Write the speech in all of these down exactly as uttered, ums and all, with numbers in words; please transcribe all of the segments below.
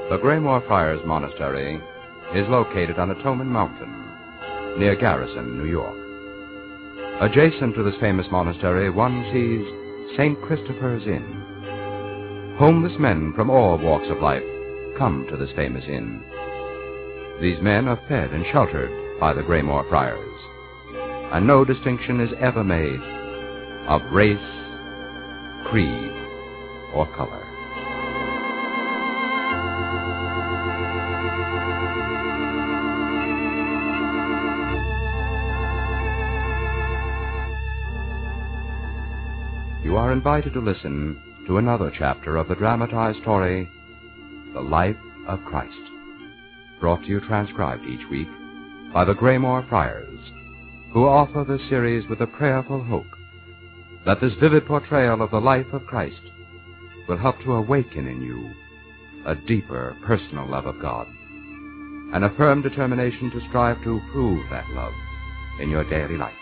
The Greymoor Friars Monastery is located on Atonement Mountain, near Garrison, New York. Adjacent to this famous monastery, one sees Saint Christopher's Inn. Homeless men from all walks of life come to this famous inn. These men are fed and sheltered by the Greymoor Friars, and no distinction is ever made of race, creed, or color. You are invited to listen to another chapter of the dramatized story, The Life of Christ, brought to you transcribed each week by the Greymoor Friars, who offer this series with a prayerful hope that this vivid portrayal of the life of Christ will help to awaken in you a deeper personal love of God and a firm determination to strive to prove that love in your daily life.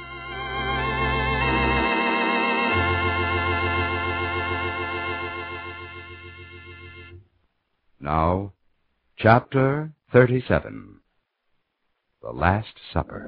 Now, Chapter thirty-seven, The Last Supper.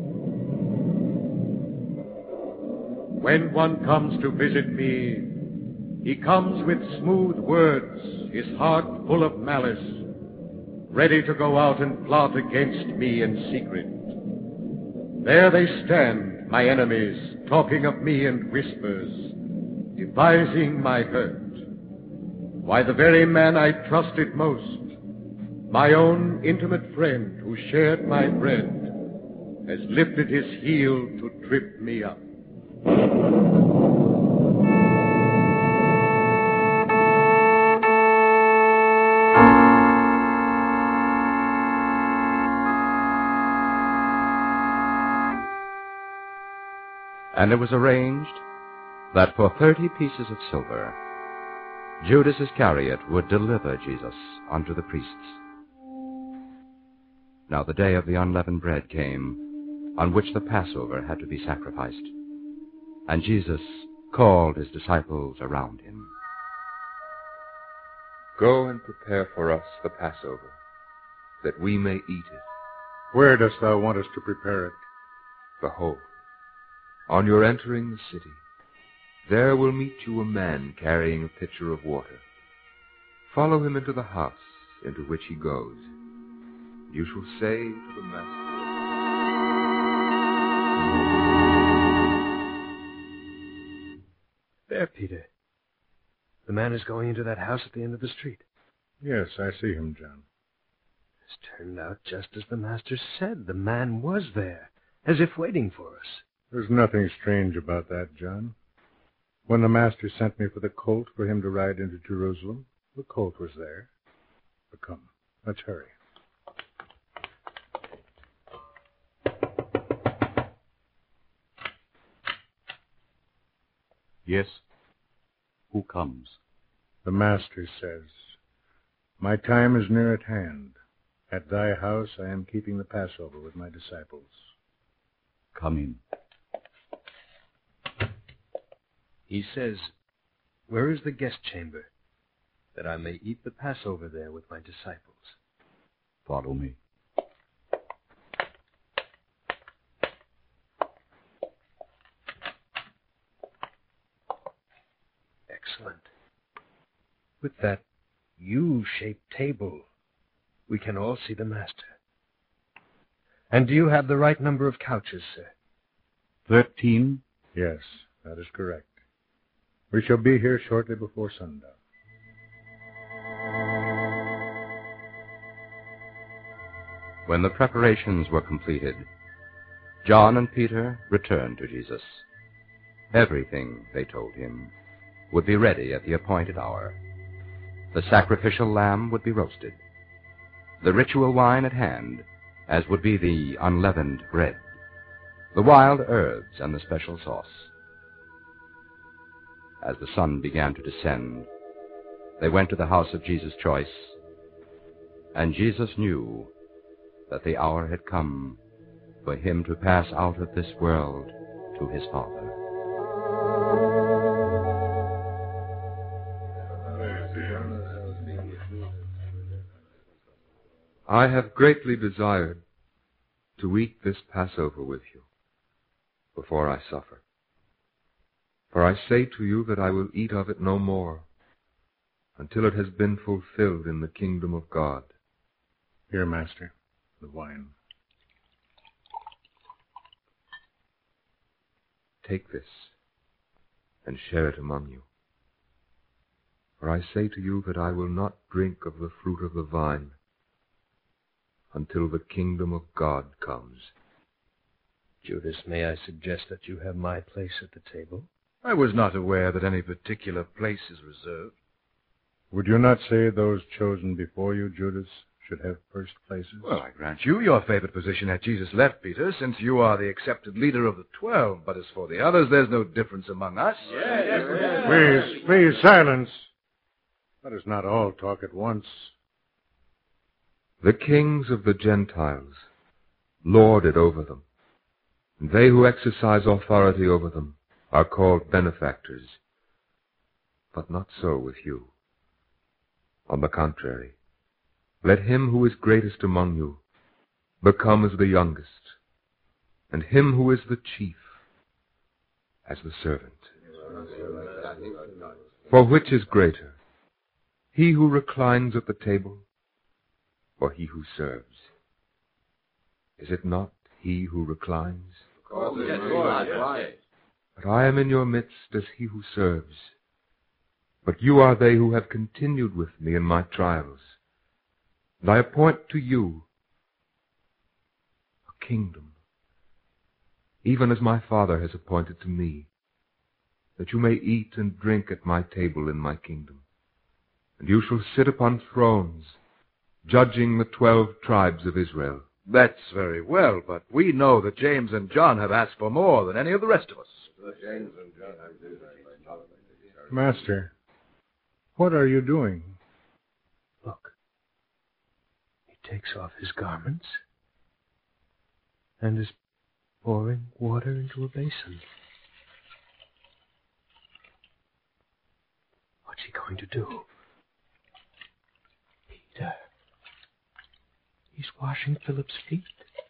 When one comes to visit me, he comes with smooth words, his heart full of malice, ready to go out and plot against me in secret. There they stand, my enemies, talking of me in whispers, devising my hurt. Why, the very man I trusted most, my own intimate friend who shared my bread, has lifted his heel to trip me up. And it was arranged that for thirty pieces of silver Judas Iscariot would deliver Jesus unto the priests. Now the day of the unleavened bread came, on which the Passover had to be sacrificed, and Jesus called his disciples around him. Go and prepare for us the Passover, that we may eat it. Where dost thou want us to prepare it? Behold, on your entering the city, there will meet you a man carrying a pitcher of water. Follow him into the house into which he goes. You shall say to the master, There, Peter. The man is going into that house at the end of the street. Yes, I see him, John. It's turned out just as the master said. The man was there, as if waiting for us. There's nothing strange about that, John. When the master sent me for the colt for him to ride into Jerusalem, the colt was there. But come, let's hurry. Yes. Who comes? The master says, My time is near at hand. At thy house I am keeping the Passover with my disciples. Come in. He says, Where is the guest chamber, that I may eat the Passover there with my disciples? Follow me. Excellent. With that U-shaped table, we can all see the master. And do you have the right number of couches, sir? Thirteen? Yes, that is correct. We shall be here shortly before sundown. When the preparations were completed, John and Peter returned to Jesus. Everything, they told him, would be ready at the appointed hour. The sacrificial lamb would be roasted, the ritual wine at hand, as would be the unleavened bread, the wild herbs and the special sauce. As the sun began to descend, they went to the house of Jesus' choice, and Jesus knew that the hour had come for him to pass out of this world to his Father. I have greatly desired to eat this Passover with you before I suffer. For I say to you that I will eat of it no more until it has been fulfilled in the kingdom of God. Here, Master, the wine. Take this and share it among you. For I say to you that I will not drink of the fruit of the vine until the kingdom of God comes. Judas, may I suggest that you have my place at the table? I was not aware that any particular place is reserved. Would you not say those chosen before you, Judas, should have first places? Well, I grant you your favored position at Jesus' left, Peter, since you are the accepted leader of the twelve. But as for the others, there's no difference among us. Yes, yes, yes. Please, please, silence. Let us not all talk at once. The kings of the Gentiles lord it over them, and they who exercise authority over them are called benefactors. But not so with you. On the contrary, let him who is greatest among you become as the youngest, and him who is the chief as the servant. For which is greater, he who reclines at the table, or he who serves? Is it not he who reclines? But I am in your midst as he who serves. But you are they who have continued with me in my trials. And I appoint to you a kingdom, even as my Father has appointed to me, that you may eat and drink at my table in my kingdom. And you shall sit upon thrones, judging the twelve tribes of Israel. That's very well, but we know that James and John have asked for more than any of the rest of us. Master, what are you doing? Look. He takes off his garments and is pouring water into a basin. What's he going to do? Peter. He's washing Philip's feet.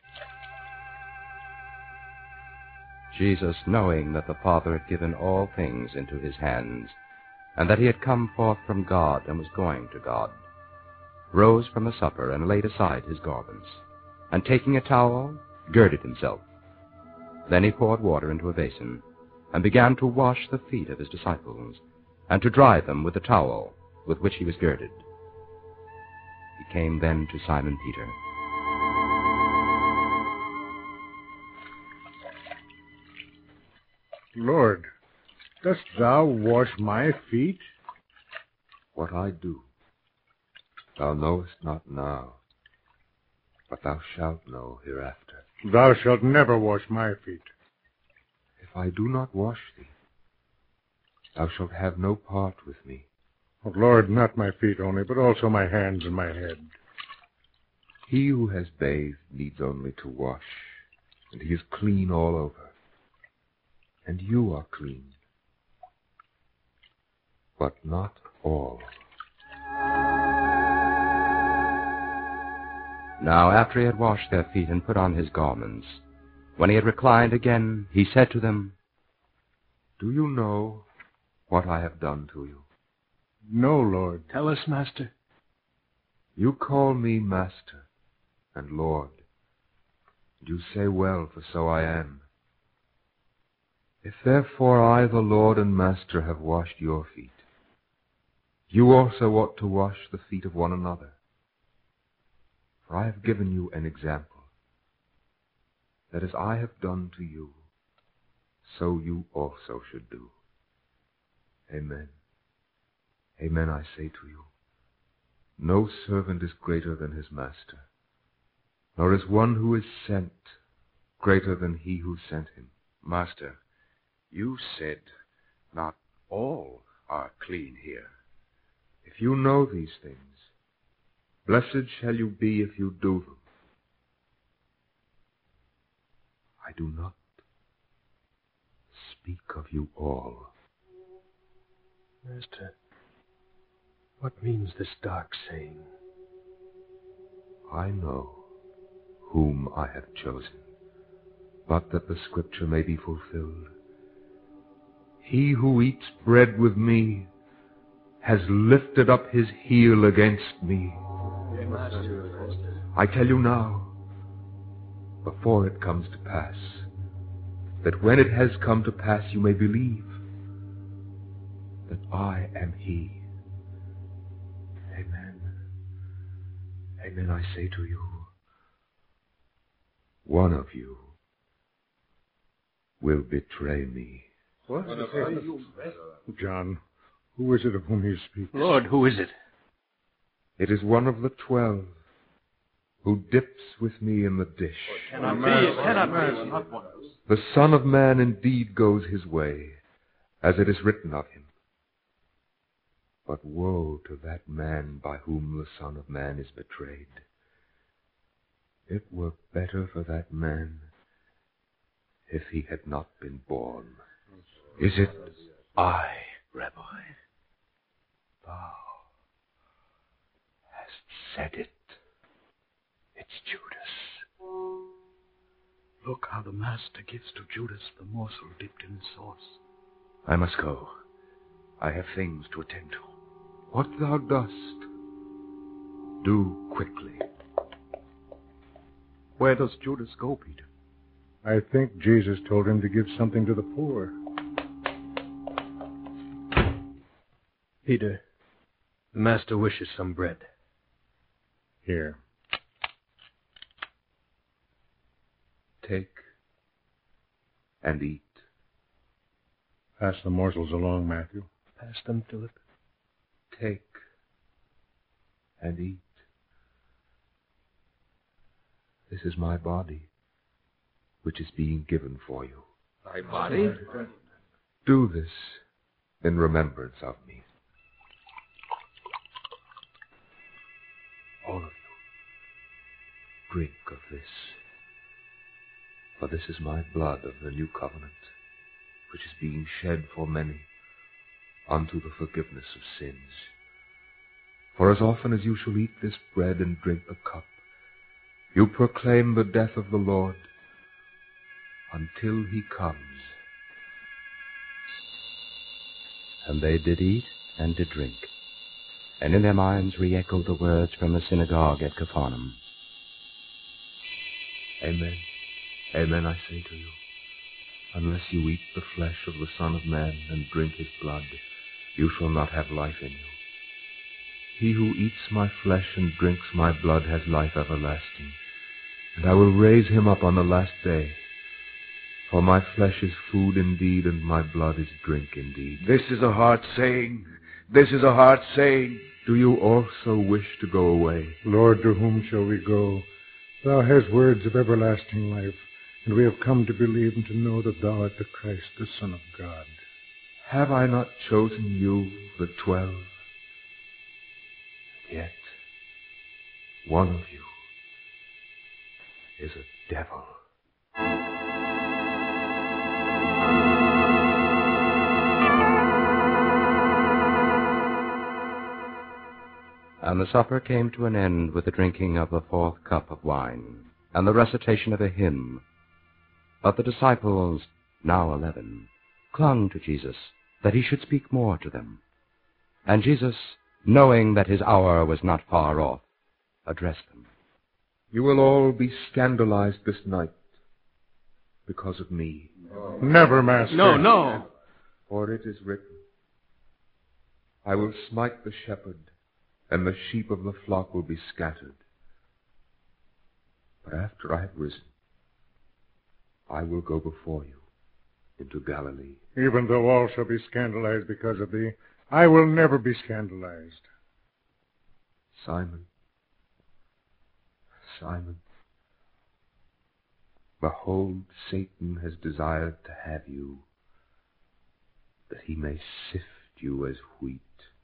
Jesus, knowing that the Father had given all things into his hands, and that he had come forth from God and was going to God, rose from the supper and laid aside his garments, and taking a towel, girded himself. Then he poured water into a basin, and began to wash the feet of his disciples, and to dry them with the towel with which he was girded. He came then to Simon Peter. Lord, dost thou wash my feet? What I do, thou knowest not now, but thou shalt know hereafter. Thou shalt never wash my feet. If I do not wash thee, thou shalt have no part with me. Oh, Lord, not my feet only, but also my hands and my head. He who has bathed needs only to wash, and he is clean all over. And you are clean, but not all. Now after he had washed their feet and put on his garments, when he had reclined again, he said to them, Do you know what I have done to you? No, Lord. Tell us, Master. You call me Master and Lord, and you say well, for so I am. If therefore I, the Lord and Master, have washed your feet, you also ought to wash the feet of one another. For I have given you an example, that as I have done to you, so you also should do. Amen. Amen, I say to you, no servant is greater than his master, nor is one who is sent greater than he who sent him. Master, you said not all are clean here. If you know these things, blessed shall you be if you do them. I do not speak of you all. Master, what means this dark saying? I know whom I have chosen, but that the scripture may be fulfilled. He who eats bread with me has lifted up his heel against me. I tell you now, before it comes to pass, that when it has come to pass you may believe that I am he. Amen. Amen, I say to you, one of you will betray me. What? John, who is it of whom you speak? Lord, who is it? It is one of the twelve who dips with me in the dish. Cannot be, it cannot be. Not one. The Son of Man indeed goes his way, as it is written of him. But woe to that man by whom the Son of Man is betrayed. It were better for that man if he had not been born. Is it I, Rabbi? Thou hast said it. It's Judas. Look how the master gives to Judas the morsel dipped in the sauce. I must go. I have things to attend to. What thou dost, do quickly. Where does Judas go, Peter? I think Jesus told him to give something to the poor. Peter, the master wishes some bread. Here. Take and eat. Pass the morsels along, Matthew. Pass them, Philip. Take and eat. This is my body, which is being given for you. Thy body? Do this in remembrance of me. All of you, drink of this. For this is my blood of the new covenant, which is being shed for many unto the forgiveness of sins. For as often as you shall eat this bread and drink the cup, you proclaim the death of the Lord until he comes. And they did eat and did drink, and in their minds re-echoed the words from the synagogue at Capernaum. Amen. Amen, I say to you, unless you eat the flesh of the Son of Man and drink his blood, you shall not have life in you. He who eats my flesh and drinks my blood has life everlasting, and I will raise him up on the last day. For my flesh is food indeed, and my blood is drink indeed. This is a hard saying. This is a hard saying. Do you also wish to go away? Lord, to whom shall we go? Thou hast words of everlasting life, and we have come to believe and to know that thou art the Christ, the Son of God. Have I not chosen you, the twelve? Yet one of you is a devil. And the supper came to an end with the drinking of the fourth cup of wine, and the recitation of a hymn. But the disciples, now eleven, clung to Jesus, that he should speak more to them. And Jesus, knowing that his hour was not far off, addressed them. You will all be scandalized this night because of me. Never, Master. No, no. For it is written, I will smite the shepherd, and the sheep of the flock will be scattered. But after I have risen, I will go before you into Galilee. Even though all shall be scandalized because of thee, I will never be scandalized. Simon, Simon, behold, Satan has desired to have you, that he may sift you as wheat.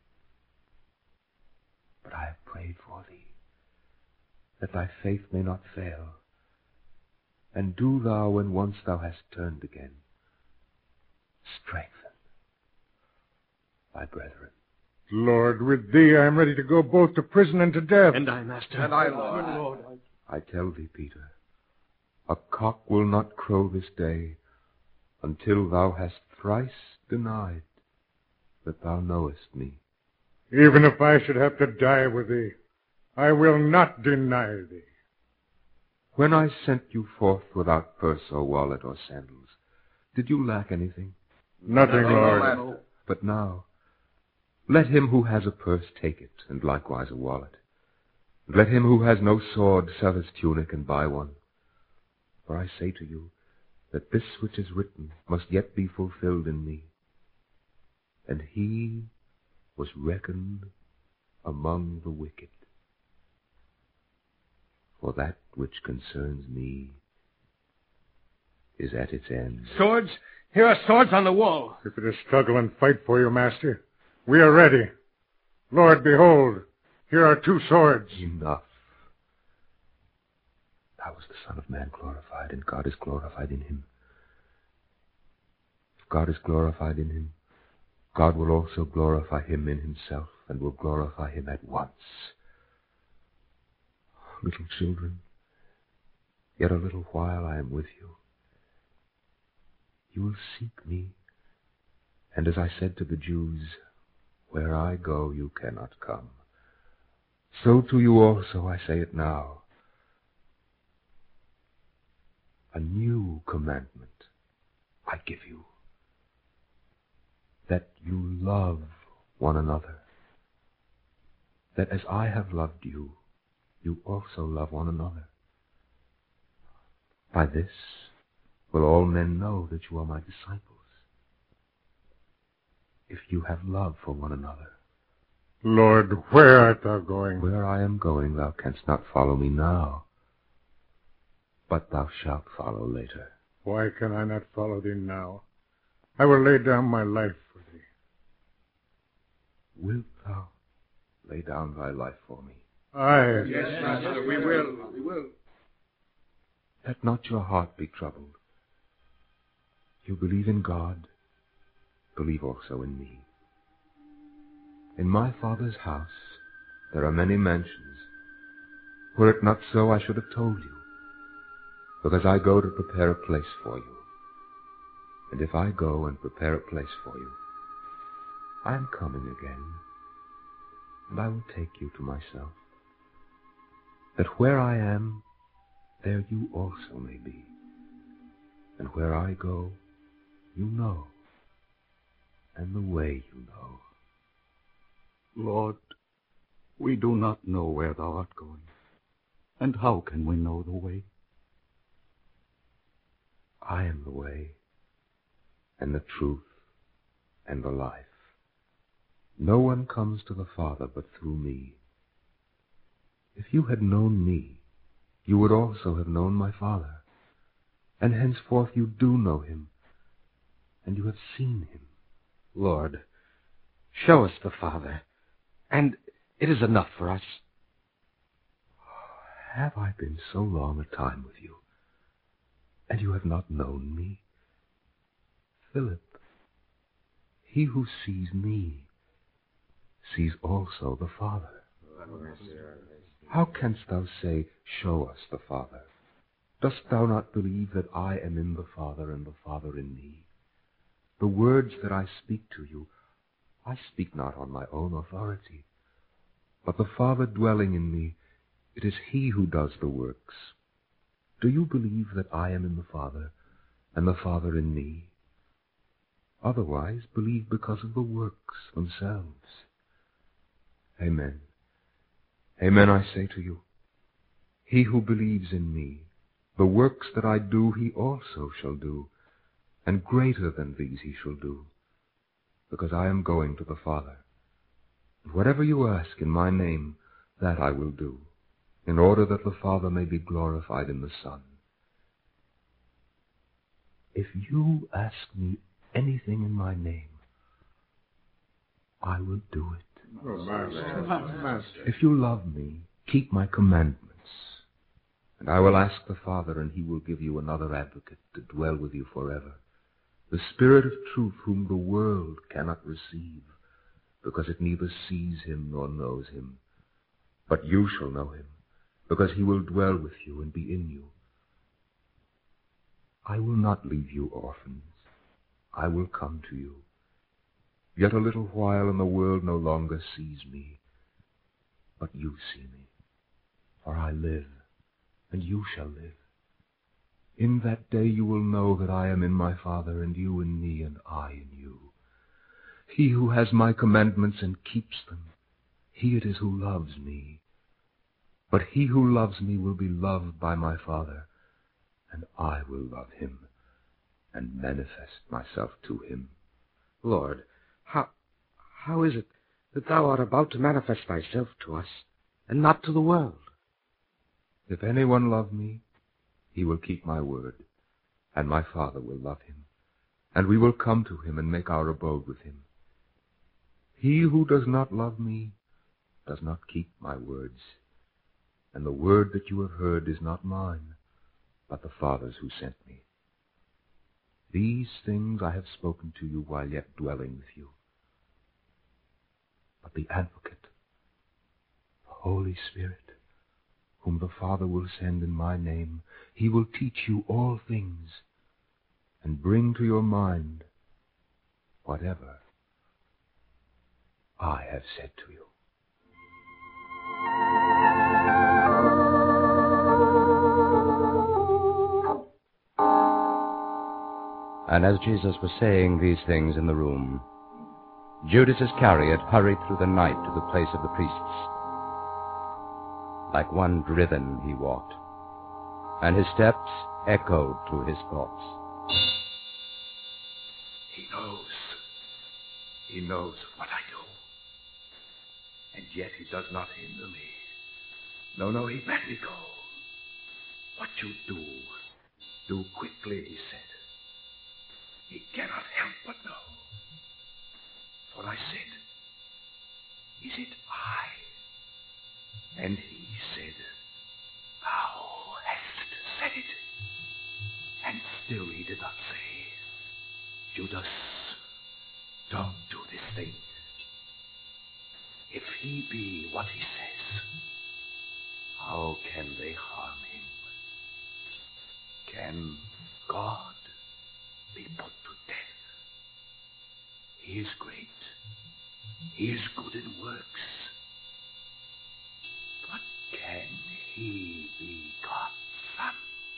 But I have prayed for thee, that thy faith may not fail. And do thou, when once thou hast turned again, strengthen thy brethren. Lord, with thee I am ready to go both to prison and to death. And I, Master. And I, Lord. I tell thee, Peter, a cock will not crow this day until thou hast thrice denied that thou knowest me. Even if I should have to die with thee, I will not deny thee. When I sent you forth without purse or wallet or sandals, did you lack anything? Nothing, Lord. But now, let him who has a purse take it, and likewise a wallet. And let him who has no sword sell his tunic and buy one. For I say to you, that this which is written must yet be fulfilled in me. And he was reckoned among the wicked. For that which concerns me is at its end. Swords? Here are swords on the wall. If it is struggle and fight for you, Master, we are ready. Lord, behold, here are two swords. Enough. How was the Son of Man glorified, and God is glorified in him? If God is glorified in him, God will also glorify him in himself, and will glorify him at once. Little children, yet a little while I am with you. You will seek me, and as I said to the Jews, where I go you cannot come. So to you also I say it now. A new commandment I give you, that you love one another, that as I have loved you, you also love one another. By this will all men know that you are my disciples, if you have love for one another. Lord, where art thou going? Where I am going thou canst not follow me now, but thou shalt follow later. Why can I not follow thee now? I will lay down my life for thee. Wilt thou lay down thy life for me? Aye. Yes, Master, we will. We will. Let not your heart be troubled. You believe in God, believe also in me. In my Father's house there are many mansions. Were it not so, I should have told you, because I go to prepare a place for you. And if I go and prepare a place for you, I am coming again, and I will take you to myself, that where I am, there you also may be. And where I go, you know, and the way you know. Lord, we do not know where thou art going, and how can we know the way? I am the way, and the truth, and the life. No one comes to the Father but through me. If you had known me, you would also have known my Father, and henceforth you do know him, and you have seen him. Lord, show us the Father, and it is enough for us. Have I been so long a time with you, and you have not known me? Philip, he who sees me sees also the Father. How canst thou say, show us the Father? Dost thou not believe that I am in the Father, and the Father in me? The words that I speak to you, I speak not on my own authority, but the Father dwelling in me, it is he who does the works. Do you believe that I am in the Father, and the Father in me? Otherwise, believe because of the works themselves. Amen. Amen, I say to you, he who believes in me, the works that I do he also shall do, and greater than these he shall do, because I am going to the Father. And whatever you ask in my name, that I will do, in order that the Father may be glorified in the Son. If you ask me anything in my name, I will do it. Oh, Master. Master. If you love me, keep my commandments. And I will ask the Father, and he will give you another advocate to dwell with you forever, the Spirit of truth, whom the world cannot receive, because it neither sees him nor knows him. But you shall know him, because he will dwell with you and be in you. I will not leave you orphans. I will come to you. Yet a little while, and the world no longer sees me. But you see me, for I live, and you shall live. In that day you will know that I am in my Father, and you in me, and I in you. He who has my commandments and keeps them, he it is who loves me. But he who loves me will be loved by my Father, and I will love him, and manifest myself to him. Lord, how, how is it that thou art about to manifest thyself to us, and not to the world? If anyone love me, he will keep my word, and my Father will love him, and we will come to him and make our abode with him. He who does not love me does not keep my words, and the word that you have heard is not mine, but the Father's who sent me. These things I have spoken to you while yet dwelling with you. But the Advocate, the Holy Spirit, whom the Father will send in my name, he will teach you all things, and bring to your mind whatever I have said to you. And as Jesus was saying these things in the room, Judas Iscariot hurried through the night to the place of the priests. Like one driven he walked, and his steps echoed through his thoughts. He knows. He knows what I do. And yet he does not hinder me. No, no, he bade me go. What you do, do quickly, he said. He cannot help but know. For I said, is it I? And he said, thou hast said it. And still he did not say, Judas, don't do this thing. If he be what he says, how can they harm him? Can God be put to death? He is great. He is good in works. But can he be God's son?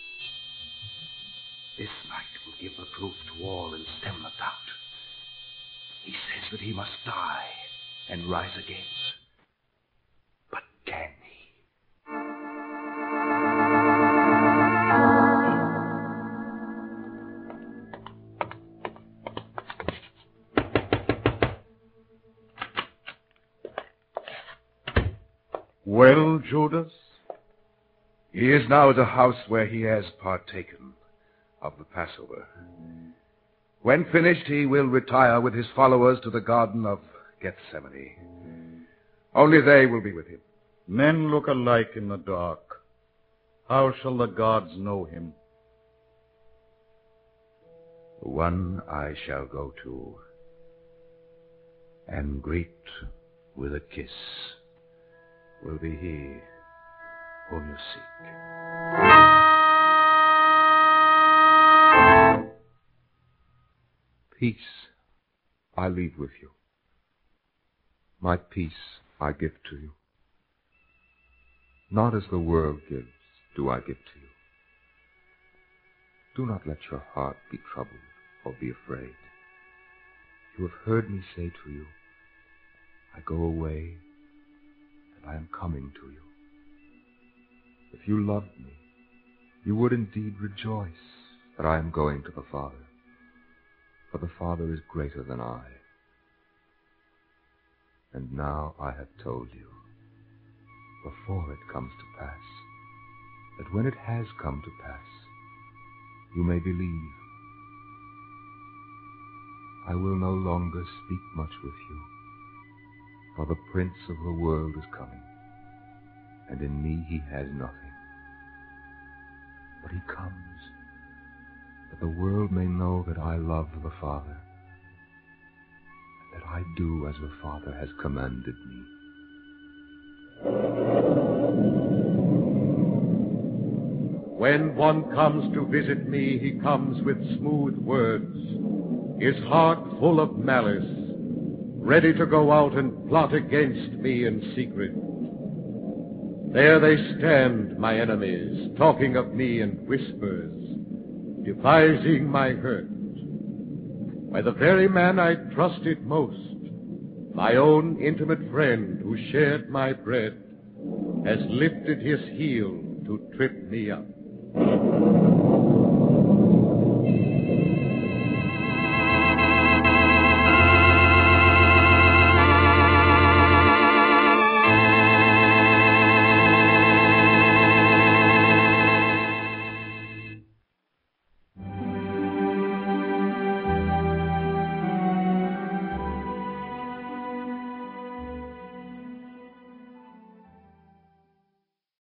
This night will give the proof to all and stem the doubt. He says that he must die and rise again. But can he? Well, Judas? He is now at a house where he has partaken of the Passover. When finished, he will retire with his followers to the Garden of Gethsemane. Only they will be with him. Men look alike in the dark. How shall the gods know him? The one I shall go to and greet with a kiss will be he whom you seek. Peace I leave with you. My peace I give to you. Not as the world gives do I give to you. Do not let your heart be troubled or be afraid. You have heard me say to you, I go away, and I am coming to you. If you loved me, you would indeed rejoice that I am going to the Father, for the Father is greater than I. And now I have told you, before it comes to pass, that when it has come to pass, you may believe. I will no longer speak much with you, for the Prince of the world is coming, and in me he has nothing. But he comes, that the world may know that I love the Father, and that I do as the Father has commanded me. When one comes to visit me, he comes with smooth words, his heart full of malice, ready to go out and plot against me in secret. There they stand, my enemies, talking of me in whispers, devising my hurt. By the very man I trusted most, my own intimate friend who shared my bread, has lifted his heel to trip me up.